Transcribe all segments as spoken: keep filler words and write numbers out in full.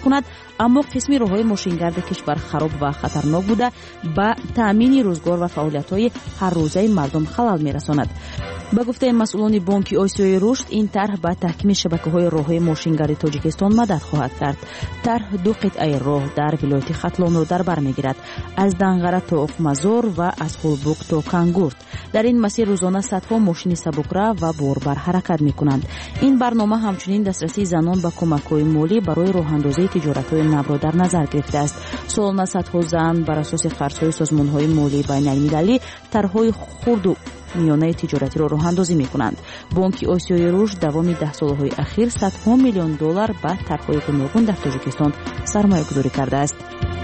میکند، اما قسمی راههای ماشینگرد کشور خراب و خطرناک بوده به تامین روزگار و فعالیت‌های هر روزه مردم خلل میرساند. با گفته مسئولان بانک آسیای رشد، این طرح به تحکیم شبکه‌های راههای ماشینگرد تاجیکستان مدد خواهد کرد. طرح دو قطعه راه در ولایت ختلان را در بر میگیرد، از دنغره تا اقمزار و از قلبوق تا کانگورت. در این مسیر روزانه صدها ماشین سبک‌رو و باربر حرکت می‌کنند. این برنامه همچنین دسترسی زنان به کمک‌های مالی برای راه‌اندازی تجارت‌های نو را در نظر گرفته است. سالانه صدها زن بر اساس قرض‌های سازمان‌های مالی بین‌المللی طرح‌های خرد و میانه تجارتی را راه اندازی می کنند. بانک آسیای رشد دوام ده سالهای اخیر صدها میلیون دلار به طرح‌های گوناگون در تاجیکستان سرمایه گذاری کرده است.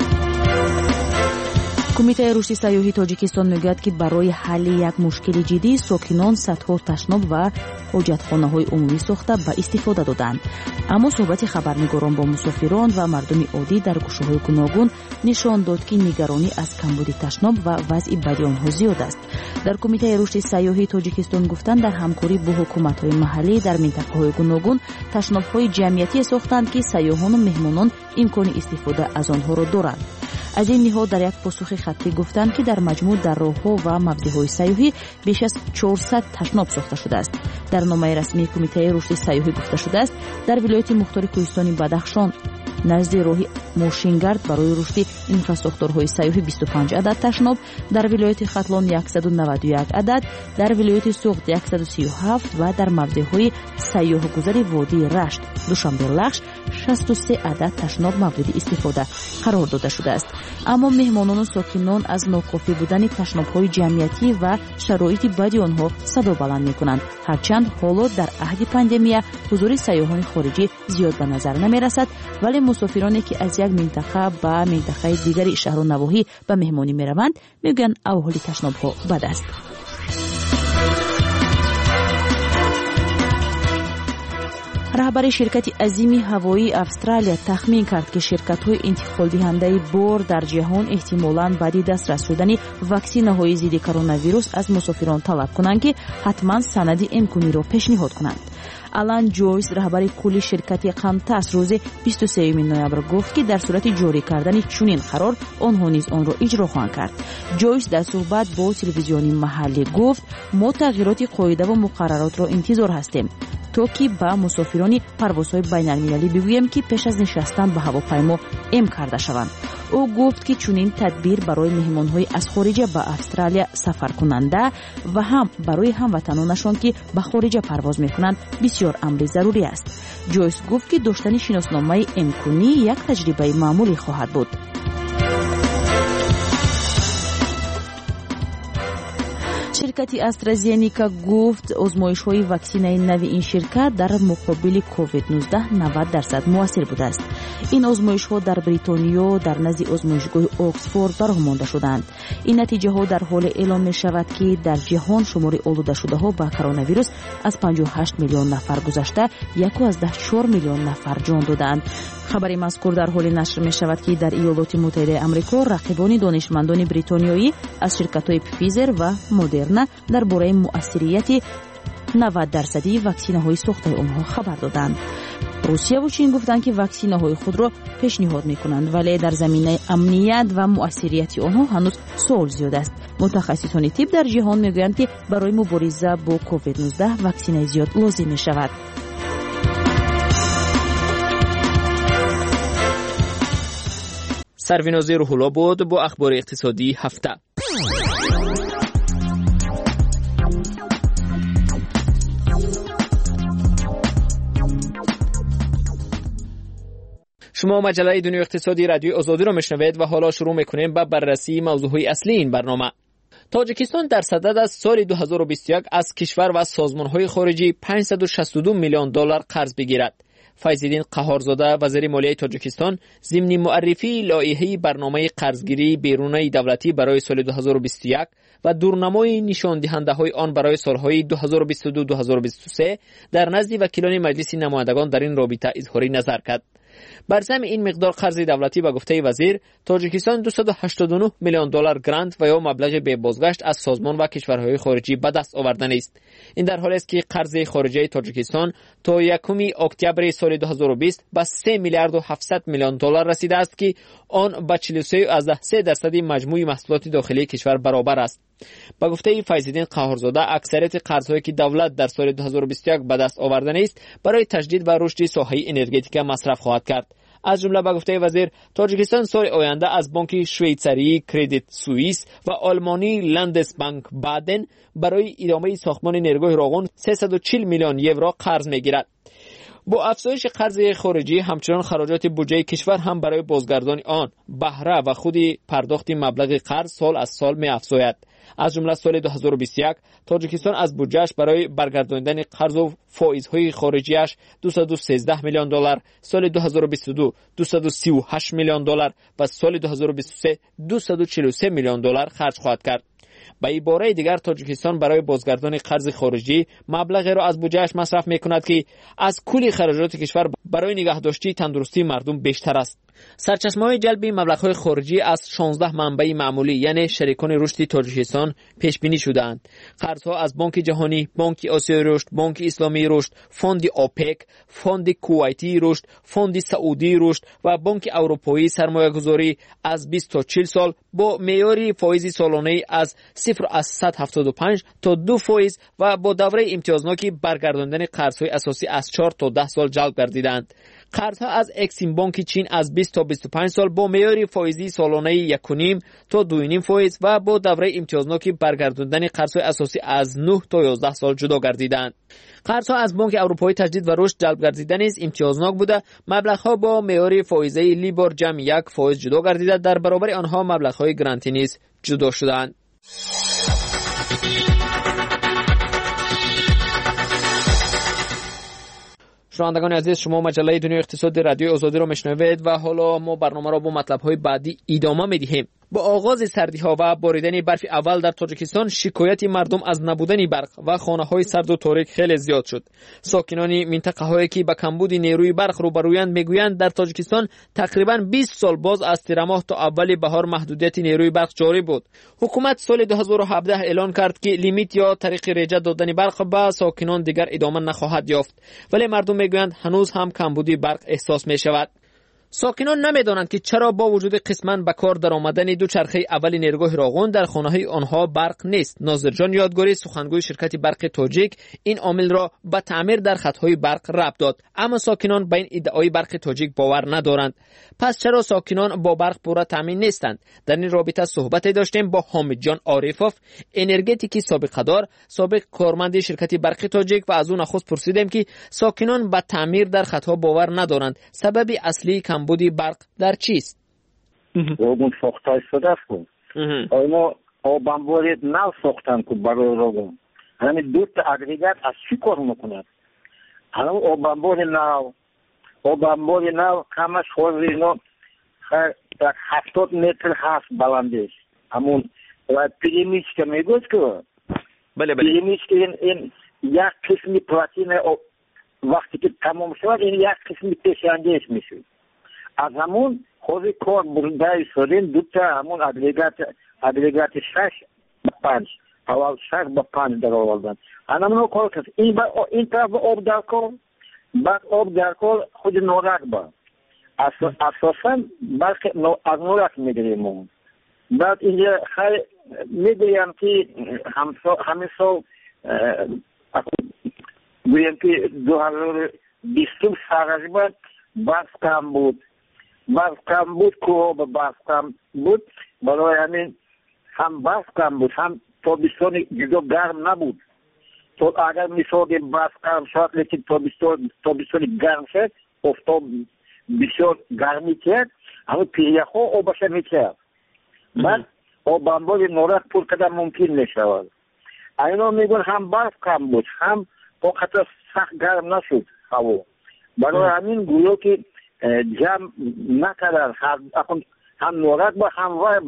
کمیته رشد سیاحی تاجیکستان میگوید که برای حل یک مشکل جدی ساکنان صدها تشناب و حاجتخانه‌های عمومی ساخته به استفاده دادند. اما صحبت خبرنگاران با مسافران و مردم عادی در گوشه‌های گوناگون نشان داد که نگرانی از کمبود تشناب و وضع بدی آنها زیاد است. در کمیته رشد سیاحی تاجیکستان گفتند در همکاری با حکومت‌های محلی در منطقه‌های گوناگون تشناب‌های جمعیتی ساختند که سیاحان و مهمانان امکان استفاده از آنها را دارند. از این نهاد در یک پاسخ خطی گفتند که در مجموع در راه‌ها و موضع‌های سیاحی بیش از چهارصد تشناب ساخته شده است. در نامه رسمی کمیته رشد سیاحی گفته شده است در ولایت مختار کوهستانی بدخشان نزد راه ماشینگرد برای رشد انفراستراکچورهای سیاحی بیست و پنج عدد تشناب، در ولایت ختلان صد و نود و یک عدد، در ولایت سوخت صد و سی و هفت و در موضع‌های سیاح گذر وادی رشت دوشنبه لخش شصت و سه عدد تشناب مورد استفاده قرار داده شده است. اما مهمانان و ساکنان از ناکافی بودن تشناب‌های جمعیتی و شرایط بدی آنها صدا بلند می‌کنند. هرچند حالا در عهد پاندمی حضور سیاحان خارجی زیاد به نظر نمی‌رسد، ولی مسافرانی که از یک منطقه به منطقه دیگری شهر و نواحی به مهمانی می‌روند میگن احوال تشناب‌ها بد است. رهبر شرکت عظیم هوایی استرالیا تخمین کرد که شرکت‌های انتقال دهنده بار در جهان احتمالاً بعد دسترس شدن واکسین‌های ضد کرونا ویروس از مسافران طلب کنند که حتما سند امکانی را پیشنهاد کنند. آلان جویس رهبر کلی شرکت قانتاس روز بیست و سوم نوامبر گفت که در صورت جاری کردن چنین قرار آنها نیز آن را اجرا خواهند کرد. جویس در صحبت با تلویزیون محلی گفت ما تغییرات قاعده و مقررات را انتظار هستیم تا که با مسافران پروازهای بین‌المللی بگوییم که پیش از نشستن به هواپیما ام کرده شوند. او گفت که چنین تدبیر برای مهمان‌های از خارج به استرالیا سفر کننده و هم برای هموطنانشان که به خارج پرواز می‌کنند بسیار امر ضروری است. جویس گفت که داشتن شناسنامه امکانی یک تجربه معمولی خواهد بود. شرکت استرازینیکا گفت آزمایش‌های واکسینه نو این شرکت در مقابل کووید نوزده نود درصد موثر بوده است. این آزمایش‌ها در بریتانیا در نزد آزمایشگاه اکسفورد برآورده شدند. این نتیجه‌ها در حال اعلام می‌شود که در جهان شمار آلوده شده‌ها با کرونا ویروس از پنجاه و هشت میلیون نفر گذشته یک و از ده چهار میلیون نفر جان دادند. خبر مذکور در حال نشر می شود که در ایالات متحده آمریکا رقیبان دانشمندان بریتانیایی از شرکت‌های فیزر و مدرنا درباره مؤثریت نود درصدی واکسین‌های ساخته آنها خبر دادند. روسیه و چین گفتند که واکسین‌های خود را پیشنهاد می‌کنند، ولی در زمینه امنیت و مؤثریت آنها هنوز سوال زیاد است. متخصصان طب در جهان می‌گویند که برای مبارزه با کووید نوزده واکسین زیاد لازم می‌شود. سروینازی روح‌الله بود با اخبار اقتصادی هفته. شما مجله دنیا اقتصادی رادیو آزادی را میشنوید و حالا شروع میکنیم با بررسی موضوعهای اصلی این برنامه. تاجیکستان در صدد از سال دو هزار و بیست و یک از کشور و سازمان‌های خارجی پانصد و شصت و دو میلیون دلار قرض بگیرد. فیض‌الدین قهارزاده وزیر مالیه تاجیکستان ضمن معرفی لایحه برنامه قرضگیری بیرونی دولتی برای سال دو هزار و بیست و یک و دورنمای نشان دهنده‌های آن برای سالهای دو هزار و بیست و دو تا دو هزار و بیست و سه در نزد وکیلان مجلس نمایندگان در این رابطه اظهار نظر کرد. بر ضمن این مقدار قرض دولتی به گفته وزیر، تاجیکستان دویست و هشتاد و نه میلیون دلار گرانت و یا مبلغ به بازگشت از سازمان و کشورهای خارجی به دست آورده است. این در حالی است که قرض خارجی تاجیکستان تا یکم اکتبر سال دو هزار و بیست به سه میلیارد و هفتصد میلیون دلار رسیده است که آن به چهل و سه و سه درصد مجموع محصولات داخلی کشور برابر است. با گفته فیض‌الدین قهارزاده، اکثریت قرض‌هایی که دولت در سال دو هزار و بیست و یک به دست آورده است برای تجدید و رشد ساحه انرژتیک مصرف خواهد کرد. از جمله با گفته وزیر، تاجیکستان سال آینده از بانک شویڅری کردیت سوئیس و آلمانی لندسبانک بادن برای ادامه ساختمان نیروگاه راغون سیصد و چهل میلیون یورو قرض میگیرد. با افزایش قرض خارجی، همچنان خراجات بودجه کشور هم برای بازگردانی آن بهره و خود پرداخت مبلغ قرض سال از سال می افزاید. از جمله سال دو هزار و بیست و یک تاجیکستان از بودجهش برای برگرداندن قرض و فایزهای خارجیش دویست و سیزده میلیون دلار، سال دو هزار و بیست و دو دویست و سی و هشت میلیون دلار و سال دو هزار و بیست و سه دویست و چهل و سه میلیون دلار خرج خواهد کرد. به عباره دیگر، تاجیکستان برای بازگردانی قرض خارجی مبلغی را از بودجهش مصرف میکند که از کل خراجات کشور برای نگهداشتی تندرستی مردم بیشتر است. سرچشمه‌های جلب مبلغ‌های خارجی از شانزده منبع معمولی یعنی شریکان رشد تاجیکستان پیش بینی شده‌اند. قرض‌ها از بانک جهانی، بانک آسیای رشد، بانک اسلامی رشد، فوند اوپک، فوند کویتی رشد، فوند سعودی رشد و بانک اروپایی سرمایه‌گذاری از بیست تا چهل سال با معیار فایز سالانه از صفر از صد و هفتاد و پنج تا دو فایز و با دوره امتیازناک برگرداندن قرض‌های اساسی از چهار تا ده سال جلب گردیدند. قرض‌ها از اکسیم بانک چین از بیست تا بیست و پنج سال با معیار فایزی سالانه یک و نیم تا دو و نیم فایز و با دوره امتیازناک برگرداندن قرض‌های اساسی از نه تا یازده سال جدا گردیدند. قرض‌ها از بانک اروپایی تجدید و رشد جلب گردیده نیز امتیازناک بوده. مبلغ‌ها با معیار فایزی لیبور جمع یک فایز جدا گردیده، در برابر آنها مبلغ‌های گرانتی نیز جدا شدند. شنوندگان عزیز، شما مجله دنیای اقتصاد رادیو آزادی را میشنوید و حالا ما برنامه را با مطلب‌های بعدی ادامه می‌دهیم. با آغاز سردی‌ها و باریدن برف اول در تاجیکستان، شکایت مردم از نبودن برق و خانه‌های سرد و تاریک خیلی زیاد شد. ساکنان منطقه‌هایی که با کمبود نیروی برق روبرویند میگویند در تاجیکستان تقریباً بیست سال باز از تیر ماه تا اول بهار محدودیت نیروی برق جاری بود. حکومت سال دو هزار و هفده اعلان کرد که لیمیت یا طریق ریجه دادن برق به ساکنان دیگر ادامه نخواهد یافت، ولی مردم میگویند هنوز هم کمبودی برق احساس می‌شود. ساکنان نمیدانند که چرا با وجود قسماً به کار در آمدن دو چرخه اول نیروگاه راغون در خانه‌های آنها برق نیست. ناظر جان یادگاری، سخنگوی شرکت برق تاجیک، این عامل را به تعمیر در خط‌های برق ربط داد، اما ساکنان به این ادعای برق تاجیک باور ندارند. پس چرا ساکنان با برق پورا تامین نیستند؟ در این رابطه صحبت داشتیم با حامد جان عارفوف، انرژتیکی سابقه دار، سابق کارمند شرکت برق تاجیک، و از او نخست پرسیدیم که ساکنان به تعمیر در خط‌ها باور ندارند. سبب اصلی بودی برق در چیست؟ روغون ساخته شده است. اینا آبانباری نو ساختن که برای روغون. همین دو تا اگریگات از چی کار میکنند؟ همین آبانباری نو، آبانباری نو کمش خود اینا هفتاد متر هست بلندش. همون پیرمیش که میگوید که بله بله پیرمیش که این, این یک قسمی پلاتین وقتی که تمام شد این یک قسمی پیشنگیش میشه. از همون خود کار برده شدیم دو تا همون اگریگات اگریگات شش به پنج اول شش به پنج در آوردن. همون کار کرد. این با این طرف آب در کار، بعد آب در کار خود نورک با اساسا بلکه از نورک میگیریم. بعد اینجا خیلی میگویم که همین سال گویم که دو هزار و بیست تقریبا برف کم بود. برف کم بود که برف کم بود، برای همین هم برف کم بود هم تابستان جدا گرم نبود. تو اگر مثال برف کم شد لیکن تابستان گرم شد، افتاد بسیار گرمی کرد، همون پیریخ ها آبش میکرد. بعد آبانبار نورک پر کردن ممکن نشود. اینا میگن هم برف کم بود هم فقط سخت گرم نشد هوا. برای همین گویا که جمع نکردن هم نورک با هم وای با این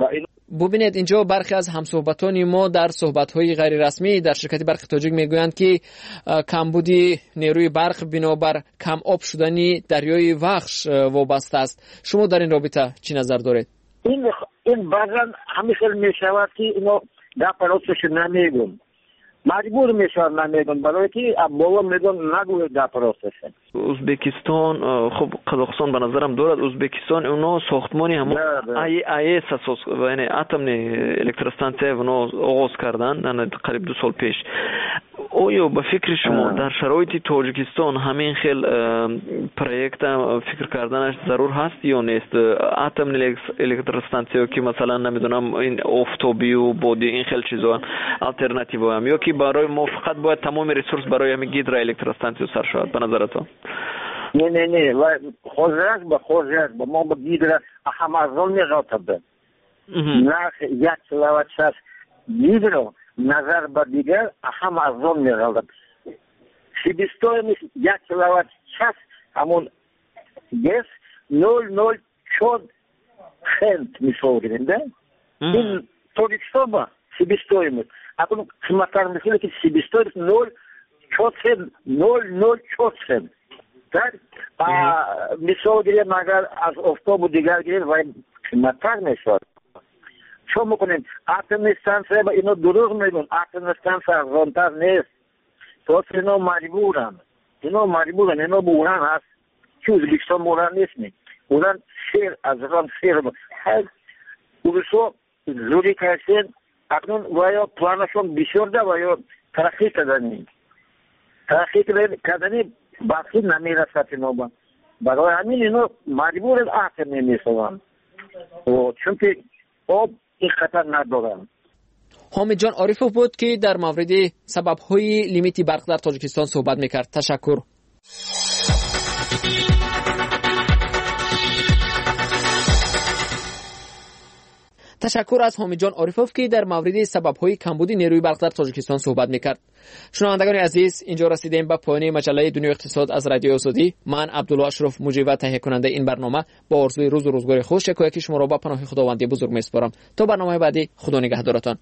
ببینید اینجا برخی از همصحبتان ما در صحبت‌های غیر رسمی در شرکت برق تاجیک میگویند که کمبود نیروی برق بنابر کم آب شدن دریای وخش وابسته است. شما در این رابطه چی نظر دارید؟ این این بعضا همیشه میشود که اینو در پروسش نمیگم، مجبور میشن نمیگن برای که بابا میگن نگوید در پروسش. ازبکستان خب قزاقستان به نظرم دارد. ازبکستان اونا ساختمانی هم ای ای اس اساس یعنی اتم الکتروستانسیه اونا آغاز کردن قریب دو سال پیش. آیا به فکر شما در شرایط تاجیکستان همین خیل پروژه فکر کردنش ضرور هست یا نیست؟ اتم الکتروستانسیه که مثلا نمیدونم این آفتابی و بادی این خیل چیزا آلترناتیو هم یا که برای ما فقط باید تمام ریسورس برای همین گیدرو الکتروستانسیه سر شود به نظرتون؟ نه نه نه و خوزرک به خوزرک به ما به گیدرو هم از اون میغاطبه نه یک سلاوات شست گیدرو نظر به دیگر هم از اون میغاطب سیبیستوی میشه یک سلاوات شست همون گس نول نول چود خنت میشوگرنده این تاجیکستان با سیبیستوی میشه اکنون قیمتار میشه که سیبیستوی نول چود خنت نول نول چود خنت так مثال گیریم اگر از افتاب و دیگر گیریم و قیمت‌تر میشود. چون میکنیم اتم استانسیه با اینو دروغ میگن، اتم استانسیه ارزان‌تر نیست. تو اینو مجبورن اینو مجبورن اینو بوران هست که ازبکستان بوران نیست می بوران شیر از ران شیر هر اولسو زوری کردن اکنون ویا پلانشون بسیار ده ویا ترقی کردنی ترقی کردنی باقی نمیرسد اینو با برای همین اینو مجبور آخر نمیشوند و چون که آب این خطر ندارن. حامد جان عارفوف بود که در مورد سبب‌های لیمیت برق در تاجیکستان صحبت میکرد. تشکر. تشکر از حامد جان عارفوف که در مورد سبب‌های کمبود نیروی برق در تاجیکستان صحبت میکرد. شنوندگان عزیز، اینجا رسیدیم به پایان مجله دنیای اقتصاد از رادیو آزادی. من عبدالله اشرف مجری و تهیه کننده این برنامه با آرزوی روز و روزگار خوش یکی شما را به پناه خداوند بزرگ میسپارم. تا برنامه بعدی، خدا نگهدارتان.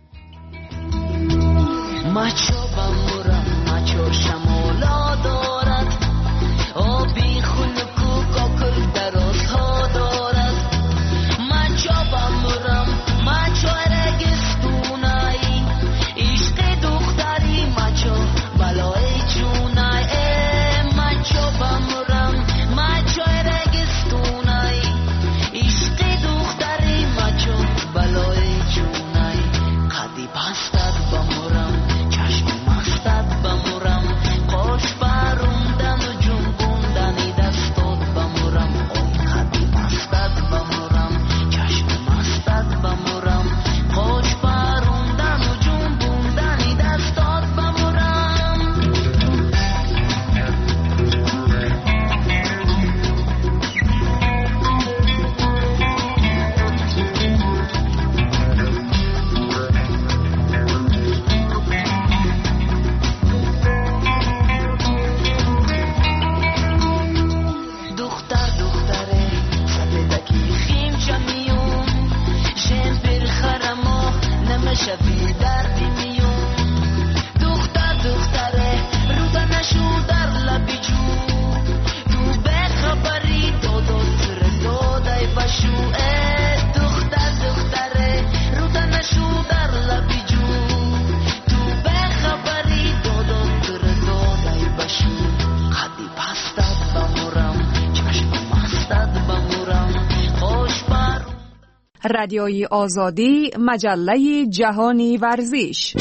رادیوی آزادی، مجله جهانی ورزش.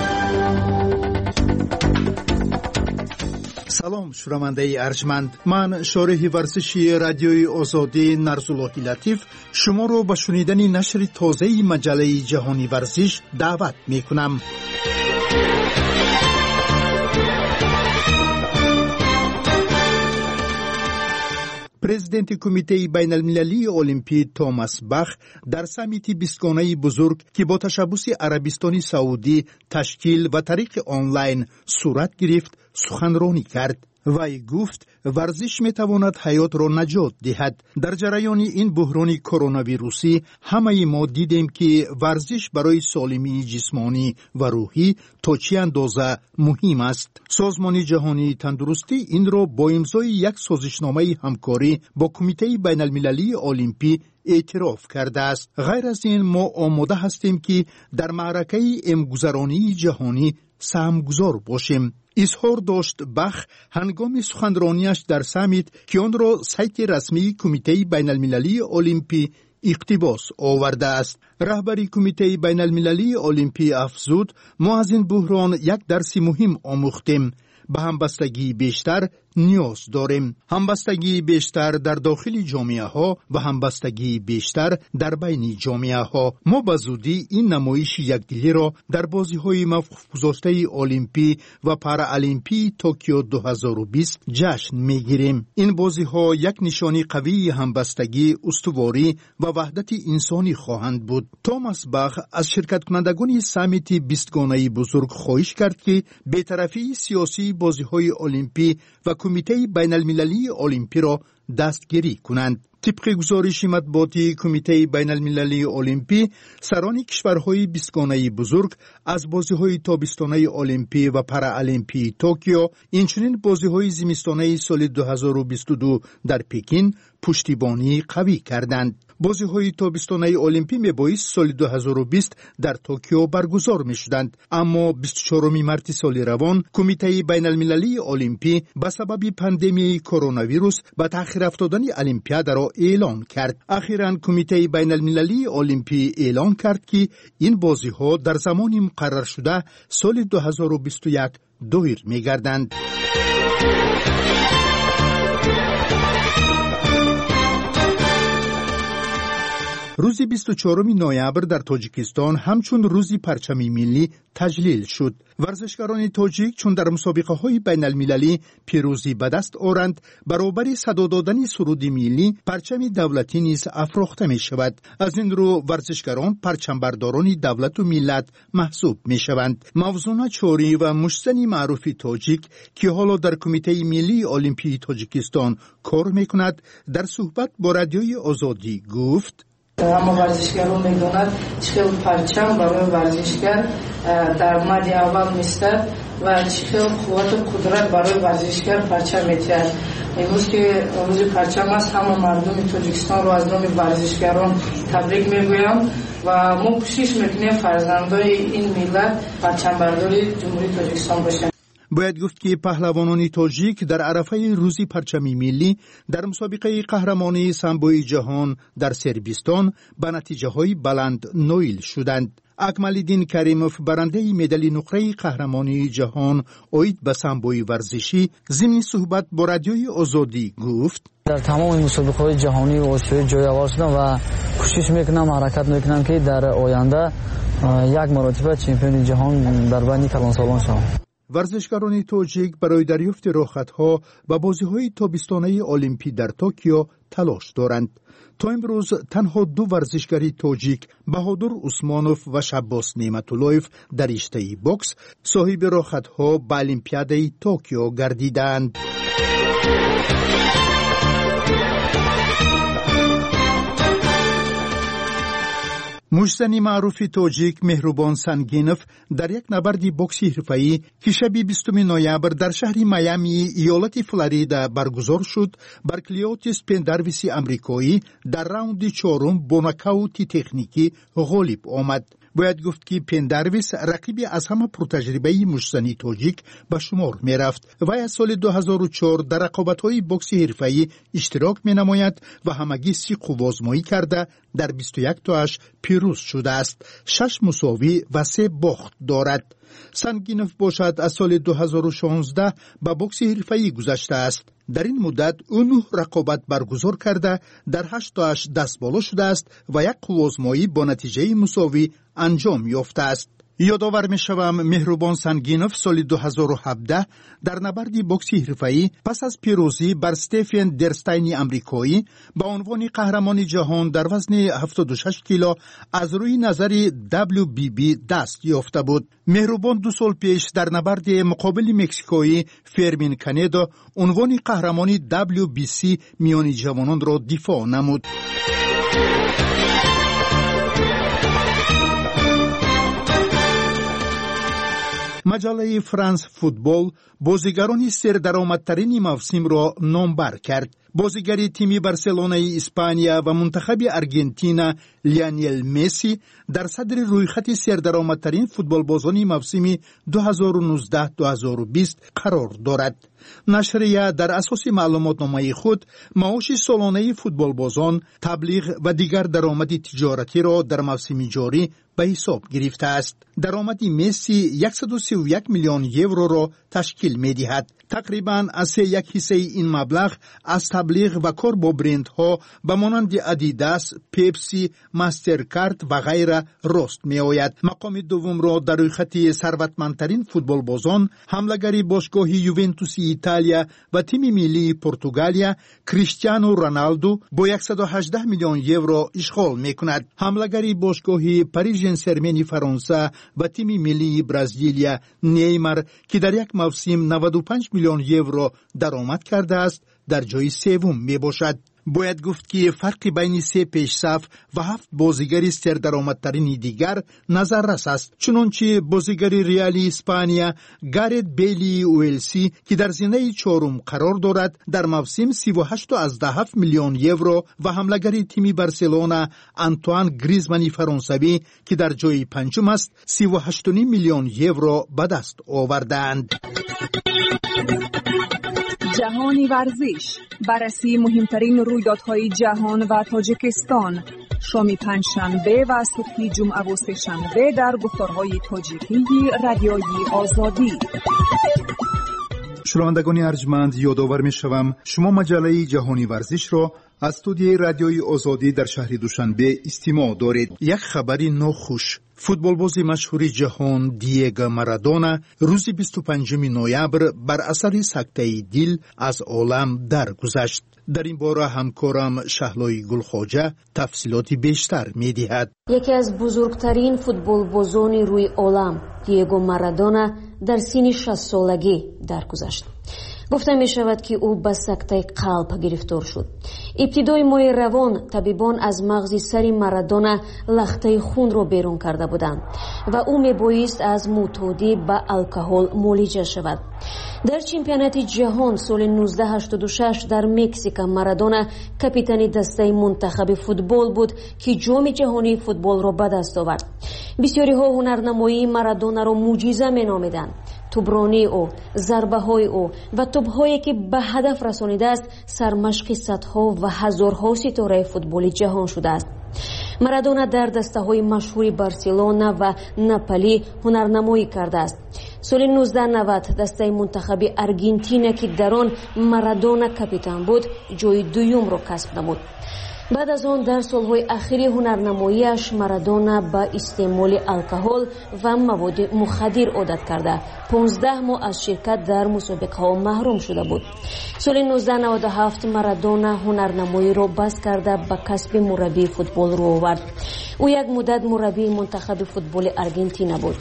سلام شنونده ارجمند، من شارح ورزشی رادیوی آزادی نرسالله لطیف شما رو به شنیدن نشر تازه مجله جهانی ورزش دعوت می کنم. پرزیدنت کمیته بین المللی المپی توماس باخ در سمیت بیستگانه بزرگ که با تشبث عربستان سعودی تشکیل و طریق آنلاین صورت گرفت سخنرانی کرد. وی گفت ورزش میتواند حیات را نجات دهد. در جریان این بحران کرونا ویروسی همه ما دیدیم که ورزش برای سالمی جسمانی و روحی تا چه اندازه مهم است. سازمان جهانی تندرستی این را با امضای یک سازشنامه همکاری با کمیته بین المللی المپی اعتراف کرده است. غیر از این ما آماده هستیم که در معرکه امگذرانی جهانی سهمگذار باشیم. اظهار داشت بخ هنگام سخنرانیش در سمیت که آن را سایت رسمی کمیته بین المللی المپی اقتباس آورده است. رهبری کمیته بین المللی المپی افزود ما از این بحران یک درس مهم آموختیم. به همبستگی بیشتر نیاز داریم. همبستگی بیشتر در داخل جامعه ها و همبستگی بیشتر در بین جامعه ها. ما به زودی این نمایش یکدلی را در بازی های موقوف گذاشته المپی و پارالیمپی توکیو دو هزار و بیست جشن میگیریم. این بازی ها یک نشانی قوی همبستگی، استواری و وحدت انسانی خواهند بود. توماس باخ از شرکت کنندگان سمیت بیستگانه بزرگ خواهش کرد که بی‌طرفی سیاسی بازی های المپی و کمیته بین المللی المپی را دستگیری کنند. طبق گزارش مطبوعاتی کمیته بین المللی المپی، سران کشورهای بیستگانه بزرگ از بازی‌های تابستانه المپی و پارالیمپی توکیو، اینچنین بازی‌های زمستانه سال دو هزار و بیست و دو در پکین پشتیبانی قوی کردند. بازی‌های تابستانه المپی میبایست سال دو هزار و بیست در توکیو برگزار می‌شدند، اما بیست و چهارم مارس سال روان کمیته بین المللی المپی به سبب پاندمی کرونا ویروس به تأخیر افتادن المپیاد را اعلان کرد. اخیراً کمیته بین المللی المپی اعلان کرد که این بازی‌ها در زمان مقرر شده سال دو هزار و بیست و یک دایر می‌گردند. روز بیست و چهارم نوامبر در تاجیکستان همچون روزی پرچم ملی تجلیل شد. ورزشکاران تاجیک چون در مسابقه های بین المللی پیروزی به دست آورند، برابر صدا دادن سرود ملی پرچم دولتی نیز افراخته می شود. از این رو ورزشکاران پرچم برداران دولت و ملت محسوب می شوند. موزونا چوری و محسن معروف تاجیک که حالا در کمیته ملی المپی تاجیکستان کار می کند، در صحبت با رادیوی آزادی گفت: اما ورزشکاران میدونند چه پرچم برای ورزشکار در مد اول میستد و چه قوت و قدرت برای ورزشکار پرچم میتیاد. امروز که روز پرچم است، همه مردم تاجیکستان رو از نام ورزشکاران تبریک میگویم و ما کوشش میکنیم فرزندای این ملت پرچم برداری جمهوری تاجیکستان باشند. باید گفت که پهلوانان تاجیک در عرفه روزی پرچم ملی در مسابقه قهرمانی سامبوی جهان در سربستان به نتیجه های بلند نویل شدند. اکمالدین کریموف برنده مدال نقره قهرمانی جهان اوید به سامبوی ورزشی ضمن صحبت با رادیوی آزادی گفت: در تمام مسابقه های جهانی و آسیایی جای اول شدم و کوشش میکنم حرکت میکنم که در آینده یک مرتبه چمپیون جهان در بین کلانسالان شوم. ورزشکاران تاجیک برای دریافت راحت‌ها و بازی‌های تابستانه المپی در توکیو تلاش دارند. تا امروز تنها دو ورزشکاری تاجیک، بهادر عثمانوف و شباس نعمت‌اللهیف در رشته بوکس، صاحب راحت‌ها به المپیاد توکیو گردیدند. مجزنی معروف تاجیک مهربان سنگینوف در یک نبرد بوکسی حرفه‌ای که شب بیستم نوامبر در شهر میامی ایالت فلوریدا برگزار شد، بر کلیوتیس پندرویس امریکایی در راوند چهارم با ناکاوت تکنیکی غالب آمد. باید گفت که پندرویس رقیبی از همه پرتجربه مجزنی تاجیک به شمار می رفت و از سال دو هزار و چهار در رقابت‌های بوکسی حرفه‌ای اشتراک می نماید و همگی سی آزمایی کرده در بیست و یک تاش پیروز شده است. شش مساوی و سه باخت دارد. سنگینوف باشد از سال دو هزار و شانزده به بوکس حرفه‌ای گذشته است. در این مدت او نه رقابت برگزار کرده در هشت تاش دست بالا شده است و یک آزمایی با نتیجه مساوی انجام یافته است. یادآور می‌شوم مهربان سنگینوف سال دو هزار و هفده در نبرد بوکسی حرفه‌ای پس از پیروزی بر استفن درستین آمریکایی با عنوان قهرمان جهان در وزن هفتاد و شش کیلو از روی نظر دبلیو بی بی دست یافته بود. مهربان دو سال پیش در نبرد مقابل مکزیکویی فرمین کانیدو عنوان قهرمانی دبلیو بی سی میان جوانان را دفاع نمود. مجله فرانس فوتبال بازیگران سردرآمدترین موسم را نامبر کرد. بازیگر تیم بارسلونای اسپانیا و منتخب آرژانتین لیونل مسی در صدر رویخط سردرآمدترین فوتبالبازان موسم دو هزار و نوزده دو هزار و بیست قرار دارد. نشریه در اساس معلوماتنامه خود معاش سالانه فوتبالبازان، تبلیغ و دیگر درآمد تجارتی را در موسم جاری به حساب گرفته است. درآمد مسی صد و سی و یک میلیون یورو را تشکیل می دهد. تقریباً از یک حصه این مبلغ از تبلیغ و کار با برندها به مانند ادیداس، پپسی، ماسترکارد و غیره راست می آید. مقام دوم را در روی خط ثروتمندترین فوتبالبازان حمله‌گر باشگاه یوونتوس ایتالیا و تیم ملی پرتغالیا کریستیانو رونالدو با صد و هجده میلیون یورو اشغال می کند. حمله‌گر باشگاه پاریس ژن ژرمن فرانسه و تیم ملی برزیلیا نیمار که در یک موسم نود و پنج میلیون یورو درآمد کرده است در جای سوم می باشد. باید گفت که فرق بین سه پیشصف و هفت بازیگر سردرآمدترین دیگر نظررس است. چنانچه بازیگر ریال اسپانیا گارت بیلی ویلسی که در زینه چهارم قرار دارد در موسم سی و هشت و هفت میلیون یورو و حمله‌گر تیم بارسلونا آنتوان گریزمان فرانسوی که در جای پنجم است سی و هشت و نیم میلیون یورو به دست آوردند. جهانی ورزش، بررسی مهمترین رویدادهای جهان و تاجیکستان، شام پنجشنبه و صبح جمعه و سه‌شنبه در گفتارهای تاجیکی رادیوی آزادی. شنوندگان ارجمند، یادآور می‌شوم شما مجله جهانی ورزش را از استودیوی رادیوی آزادی در شهر دوشنبه استماع دارید. یک خبری ناخوش: فوتبالباز مشهور جهان دیگو مارادونا روز بیست و پنجم نوامبر بر اثر سکته دل از عالم درگذشت. در این باره همکارم شهلای گلخواجه تفصیلات بیشتر می‌دهد. یکی از بزرگترین فوتبالبازان روی عالم دیگو مارادونا در سن شصت سالگی درگذشت. گفته می شود که او به سکته قلب گرفتار شد. ابتدای ماه روان طبیبان از مغز سر مارادونا لخته خون را بیرون کرده بودند و او می بایست از معتادی به الکل معالجه شود. در چمپیونات جهان سال نوزده هشتاد و شش در مکزیک مارادونا کاپیتان دسته منتخب فوتبال بود که جام جهانی فوتبال را به دست آورد. بسیاری ها هنرنمایی مارادونا را معجزه می نامیدند. توبرانی او، ضربه های او و توپ‌هایی که به هدف رسانیده است سرمشق صدها و هزارها ستاره فوتبال جهان شده است. مارادونا در دسته‌های مشهور بارسلونا و ناپولی هنرنمایی کرده است. سال نوزده نود دسته منتخب آرژانتین که در آن مارادونا کاپیتان بود جای دوم را کسب نمود. بعد از آن در سالهای اخیر هنرنماییش مارادونا با استعمال الکل و مواد مخدر عادت کرده پانزده ماه از شرکت در مسابقه ها محروم شده بود. سال نوزده نود و هفت مارادونا هنرنمایی را بس کرده به کسب مربی فوتبال رو آورد. او یک مدت مربی منتخب فوتبال آرژانتین بود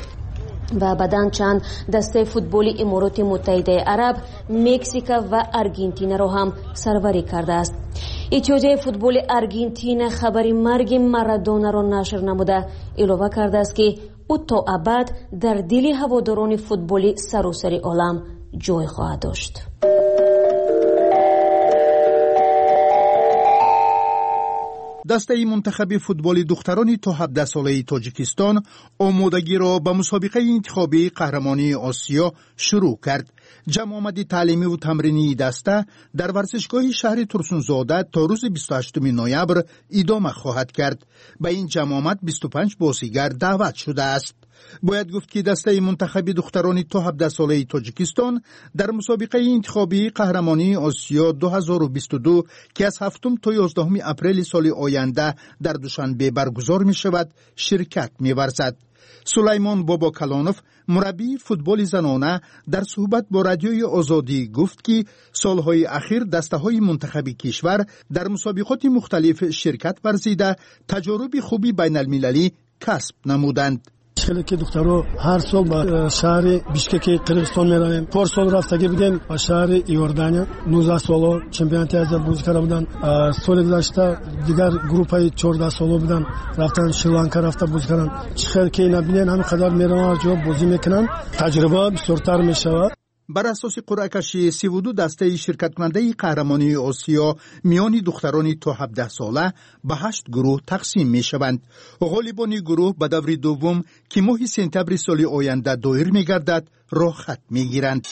و بعداً چند دسته فوتبال امارات متحده عرب، مکزیک و آرژانتین را هم سروری کرده است. اتحادیه فوتبال آرژانتین خبری مرگ مارادونا را نشر نموده اعلام کرده است که او تا ابد در دل هواداران فوتبال سراسر عالم جای خواهد داشت. دسته منتخب فوتبال دختران تا هفده ساله تاجیکستان آمادگی را به مسابقه انتخابی قهرمانی آسیا شروع کرد. جمع آمد تعلیمی و تمرینی دسته در ورزشگاه شهر ترسونزاده تا روز بیست و هشتم نوامبر ادامه خواهد کرد. به این جمع آمد بیست و پنج بازیگر دعوت شده است. باید گفت که دسته منتخب دختران تا هفده ساله تاجیکستان در مسابقه انتخابی قهرمانی آسیا دو هزار و بیست و دو که از هفتم تا یازدهم اپریل سال آینده در دوشنبه برگزار می شود شرکت می ورزد. سلیمان بابا کلانوف مربی فوتبال زنانه در صحبت با رادیوی آزادی گفت که سالهای اخیر دسته‌های منتخبی کشور در مسابقات مختلف شرکت ورزیده تجارب خوبی بین المللی کسب نمودند. خیلی که دخترها هر سال به شهر بیشکک قرقیزستان میرویم. پار سال رفتگی بودیم به شهر ایوردانیا. نوزده سالا چمپیونات آسیا بازی کرده بودن. سال گذشته دیگر گروپای چهارده سالا بودن رفتن شریلانکا رفته بازی کردن. خیلی که اینا ببینن همین قدر میرن جو بازی میکنن. تجربه بسیارتر میشود. بر اساس قرعه کشی سی و دو دسته شرکت کننده قهرمانی آسیا میان دختران تا هفده ساله به هشت گروه تقسیم می شوند. غالبان گروه به دور دوم که ماه سپتامبر سال آینده دایر می گردد راه خط می گیرند.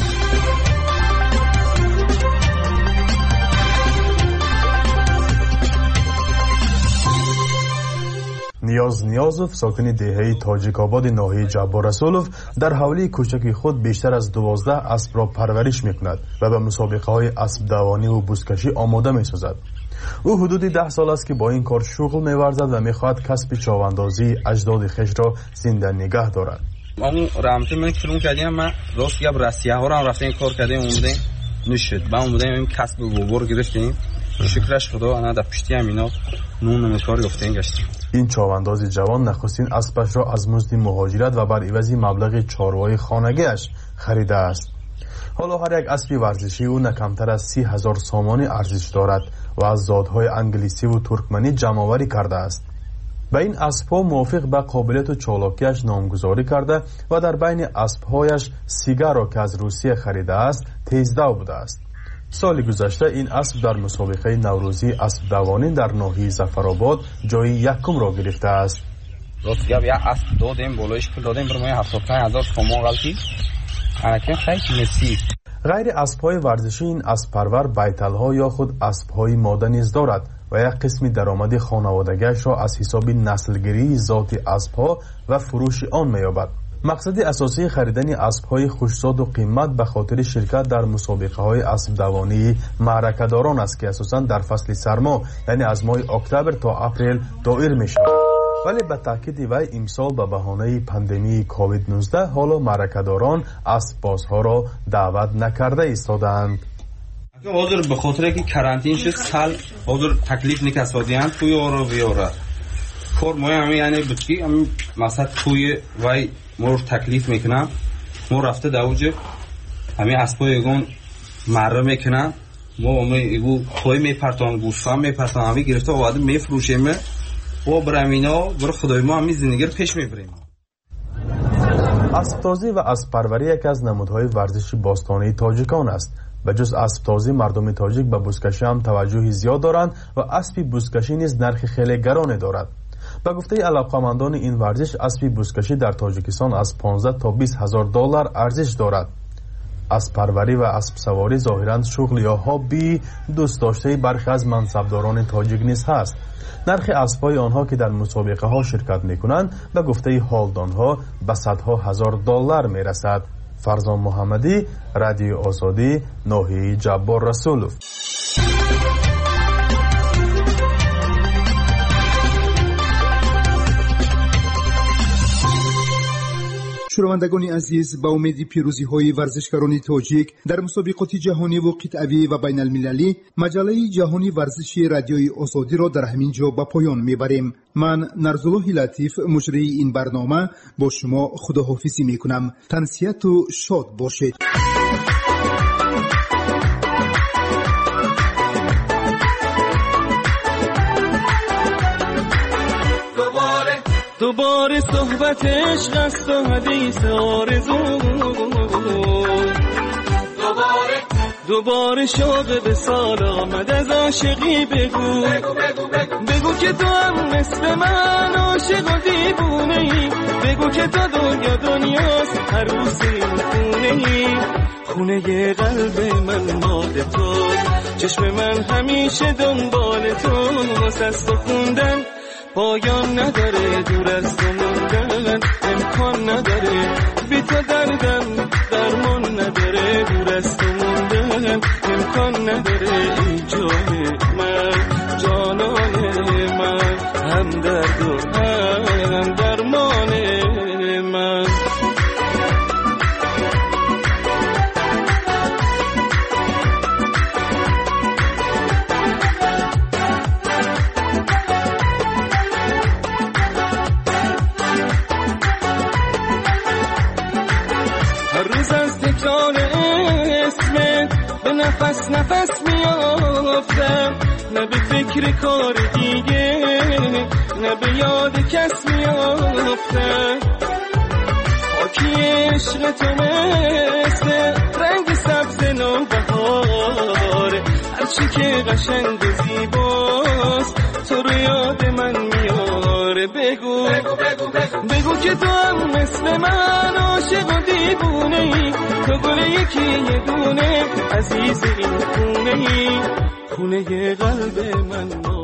نیاز نیازوف ساکن دهه تاجیک آباد ناحیه جبار رسولوف در حوله کوچک خود بیشتر از دوازده اسب را پرورش میکند و به مسابقه های اسب دوانی و بزکشی آماده میسازد. او حدود ده سال است که با این کار شغل می‌ورزد و میخواهد کسب چاواندازی اجداد خویش را زنده نگه دارد. ما رامت من شروع کردیم، ما راست گپ راستی ها را رفتیم کار کردیم، اومدیم نشد با اومدیم این کسب گوبر گرفتیم. شکرش خدا انا در پشتی همینا نون نمکار گفتین گشتیم. این چاوانداز جوان نخستین اسبش را از مزد مهاجرت و بر عوض مبلغ چاروای خانگیش خریده است. حالا هر یک اسب ورزشی او نه کمتر از سی هزار سامانی ارزش دارد و از زادهای انگلیسی و ترکمنی جمع‌آوری کرده است. به این اسب‌ها موافق به قابلیت و چالاکیش نامگذاری کرده و در بین اسب‌هایش سیگار را که از روسیه خریده است تیزدو بوده است. سال گذشته این اسب در مسابقه نوروزی اسب دوانی در ناحیه ظفرآباد جای یکم را گرفته است. راست گپ یک اسب دادیم، بالایش پول دادیم، برای هفتاد و پنج هزار تومان غلطی. الکی خیلی نسی. غیر اسب‌های ورزشی این اسب پرور بیتل‌ها یا خود اسب‌های ماده نیز دارد و یک قسمی درآمد خانوادگیش را از حساب نسلگیری ذات اسب‌ها و فروش آن می‌یابد. مقصد اساسی خریدن اسب‌های خوش‌زاد و قیمت به خاطر شرکت در مسابقه‌های اسب دوانی معرکه‌داران است که اساساً در فصل سرما یعنی از ماه اکتبر تا اپریل دایر می‌شود. ولی به تاکید وی امسال به بهانه پاندمی کووید نوزده حالا معرکه‌داران اسب‌بازها را دعوت نکرده ایستادند. حاضر به خاطر که کرانتین شد سال حاضر تکلیف نکسادیان توی اورو بیاره کار ما هم یعنی بچی هم مثلا توی وای مور تکلیف میکنم مور رفته دوجه همین اسبای گون مره میکنم ما ما ایگو توی میپرتان گوسفند میپرتان همین گرفته و بعد میفروشیم و برمینا بر خدای ما همین زندگی رو پیش میبریم. اسب‌تازی و اسب‌پروری یکی از نمودهای ورزش باستانی تاجیکان است. به جز اسب‌تازی مردم تاجیک به بزکشی هم توجهی زیاد دارند و اسب بزکشی نیز نرخ خیلی گرانی دارد. به گفته علاقه‌مندان این ورزش اسب بزکشی در تاجیکستان از پانزده تا بیست هزار دلار ارزش دارد. اسب پروری و اسب سواری ظاهراً شغل یا هابی دوست داشته برخی از منصبداران تاجیک نیز هست. نرخ اسب‌های آنها که در مسابقه ها شرکت می‌کنند به گفته حالدانها به صدها هزار دلار می‌رسد. فرزان محمدی، رادیو آزادی، ناحیه جبار رسولوف. شنوندگان عزیز، با امید پیروزی های ورزشکاران تاجیک در مسابقات جهانی و قطعی و بین المللی مجله جهانی ورزشی رادیوی آزادی را در همین جا به پایان میبریم. من نرزالله لطیف مجری این برنامه با شما خداحافظی میکنم. تنسیت و شاد باشید. دوباره صحبت عشق است و حدیث آرزو، دوباره دوباره شوق به سال آمد از عاشقی بگو بگو, بگو, بگو. بگو که تو هم مثل من عاشق و دیوونه ای، بگو که تو دنیا دنیاست عروس این خونه ای، خونه قلب من مال تو، چشم من همیشه دنبال تو، واسه خوندن پایان نداره، دور از تو موندن امکان نداره، بی تو دردم درمان نداره، دور از تو موندن امکان نداره، این جای من جانان من هم درد و هم درمان فکر کار دیگه نه به یاد کس میافتم خاکی عشق تو مثل رنگ سبز نوبهاره هرچی که قشنگ و زیباست تو رو یاد من میاره بگو بگو, بگو, بگو. بگو که تو هم مثل من عاشق و دیوونه ای تو گل یکی یه دونه عزیز این خونه ای خونه قلب من